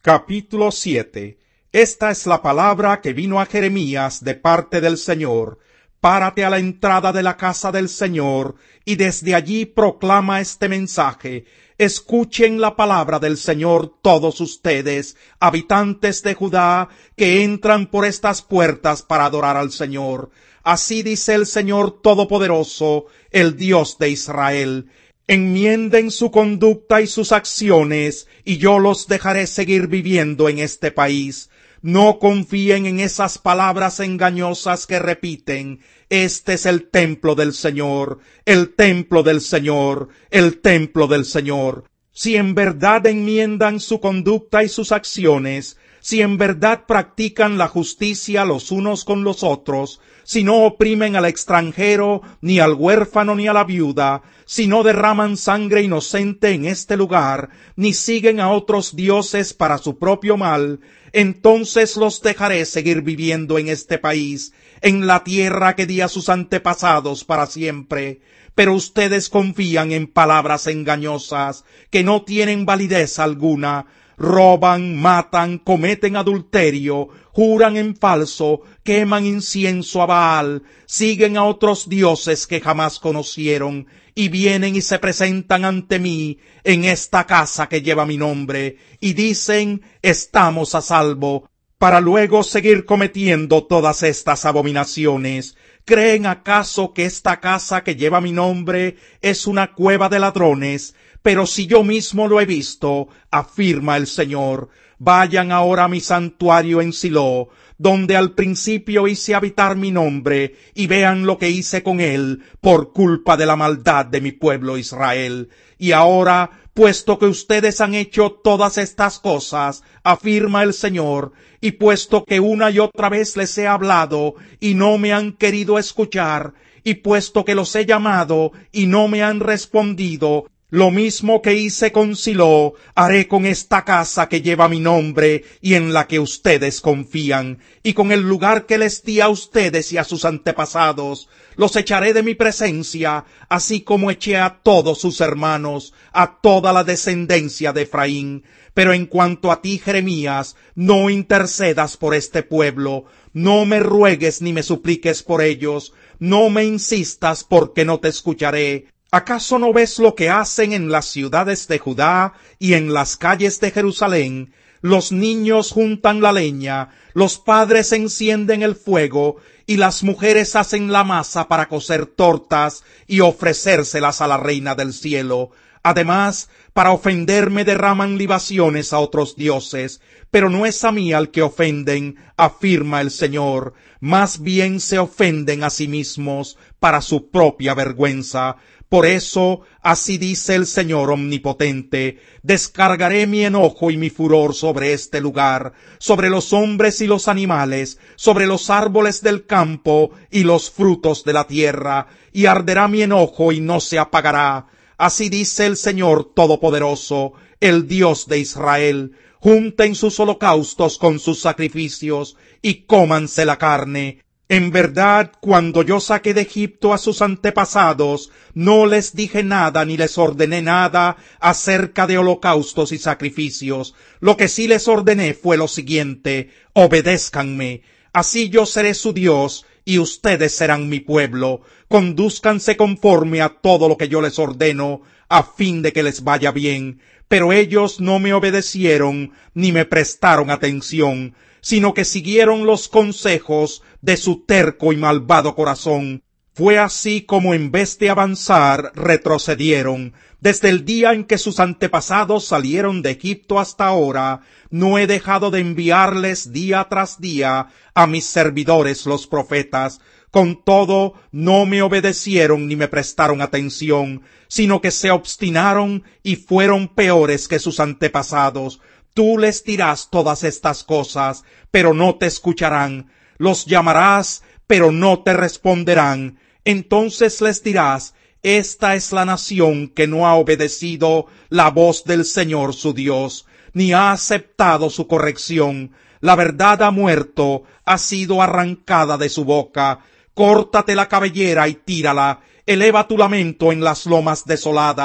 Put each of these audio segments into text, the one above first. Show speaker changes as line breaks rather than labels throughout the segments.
Capítulo 7. Esta es la palabra que vino a Jeremías de parte del Señor. Párate a la entrada de la casa del Señor, y desde allí proclama este mensaje. Escuchen la palabra del Señor todos ustedes, habitantes de Judá, que entran por estas puertas para adorar al Señor. Así dice el Señor Todopoderoso, el Dios de Israel. Enmienden su conducta y sus acciones, y yo los dejaré seguir viviendo en este país. No confíen en esas palabras engañosas que repiten. Este es el templo del Señor, el templo del Señor, el templo del Señor. Si en verdad enmiendan su conducta y sus acciones, si en verdad practican la justicia los unos con los otros, si no oprimen al extranjero, ni al huérfano, ni a la viuda, si no derraman sangre inocente en este lugar, ni siguen a otros dioses para su propio mal, entonces los dejaré seguir viviendo en este país, en la tierra que di a sus antepasados para siempre. Pero ustedes confían en palabras engañosas, que no tienen validez alguna. Roban, matan, cometen adulterio, juran en falso, queman incienso a Baal, siguen a otros dioses que jamás conocieron, y vienen y se presentan ante mí en esta casa que lleva mi nombre, y dicen, estamos a salvo, para luego seguir cometiendo todas estas abominaciones. ¿Creen acaso que esta casa que lleva mi nombre es una cueva de ladrones? Pero si yo mismo lo he visto, afirma el Señor. Vayan ahora a mi santuario en Silo, donde al principio hice habitar mi nombre, y vean lo que hice con él por culpa de la maldad de mi pueblo Israel. Y ahora, puesto que ustedes han hecho todas estas cosas, afirma el Señor, y puesto que una y otra vez les he hablado y no me han querido escuchar, y puesto que los he llamado y no me han respondido, lo mismo que hice con Silo, haré con esta casa que lleva mi nombre y en la que ustedes confían, y con el lugar que les di a ustedes y a sus antepasados. Los echaré de mi presencia, así como eché a todos sus hermanos, a toda la descendencia de Efraín. Pero en cuanto a ti, Jeremías, no intercedas por este pueblo, no me ruegues ni me supliques por ellos, no me insistas porque no te escucharé. ¿Acaso no ves lo que hacen en las ciudades de Judá y en las calles de Jerusalén? Los niños juntan la leña, los padres encienden el fuego, y las mujeres hacen la masa para cocer tortas y ofrecérselas a la reina del cielo. Además, para ofenderme derraman libaciones a otros dioses, pero no es a mí al que ofenden, afirma el Señor, más bien se ofenden a sí mismos para su propia vergüenza. Por eso, así dice el Señor omnipotente, descargaré mi enojo y mi furor sobre este lugar, sobre los hombres y los animales, sobre los árboles del campo y los frutos de la tierra, y arderá mi enojo y no se apagará. Así dice el Señor Todopoderoso, el Dios de Israel. Junten sus holocaustos con sus sacrificios, y cómanse la carne. En verdad, cuando yo saqué de Egipto a sus antepasados, no les dije nada ni les ordené nada acerca de holocaustos y sacrificios. Lo que sí les ordené fue lo siguiente: obedézcanme. Así yo seré su Dios y ustedes serán mi pueblo. Condúzcanse conforme a todo lo que yo les ordeno, a fin de que les vaya bien. Pero ellos no me obedecieron ni me prestaron atención, sino que siguieron los consejos de su terco y malvado corazón. Fue así como en vez de avanzar, retrocedieron. Desde el día en que sus antepasados salieron de Egipto hasta ahora, no he dejado de enviarles día tras día a mis servidores los profetas. Con todo, no me obedecieron ni me prestaron atención, sino que se obstinaron y fueron peores que sus antepasados. Tú les dirás todas estas cosas, pero no te escucharán. Los llamarás, pero no te responderán. Entonces les dirás: esta es la nación que no ha obedecido la voz del Señor su Dios, ni ha aceptado su corrección. La verdad ha muerto, ha sido arrancada de su boca. Córtate la cabellera y tírala. Eleva tu lamento en las lomas desoladas,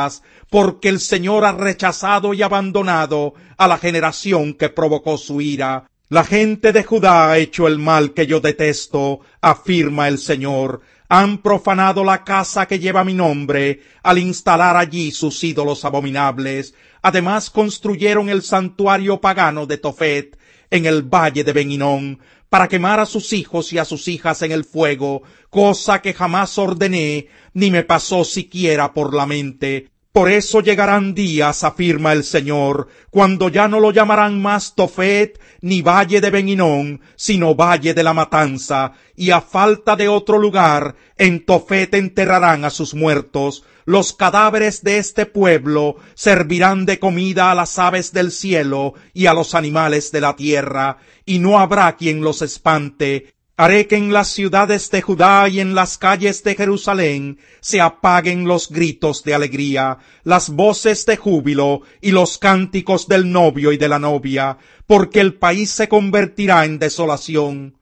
porque el Señor ha rechazado y abandonado a la generación que provocó su ira. La gente de Judá ha hecho el mal que yo detesto, afirma el Señor. Han profanado la casa que lleva mi nombre, al instalar allí sus ídolos abominables. Además construyeron el santuario pagano de Tofet, en el valle de Ben Hinnom, para quemar a sus hijos y a sus hijas en el fuego, cosa que jamás ordené, ni me pasó siquiera por la mente. Por eso llegarán días, afirma el Señor, cuando ya no lo llamarán más Tofet, ni valle de Ben Hinnom, sino valle de la matanza, y a falta de otro lugar, en Tofet enterrarán a sus muertos. Los cadáveres de este pueblo servirán de comida a las aves del cielo y a los animales de la tierra, y no habrá quien los espante. Haré que en las ciudades de Judá y en las calles de Jerusalén se apaguen los gritos de alegría, las voces de júbilo y los cánticos del novio y de la novia, porque el país se convertirá en desolación.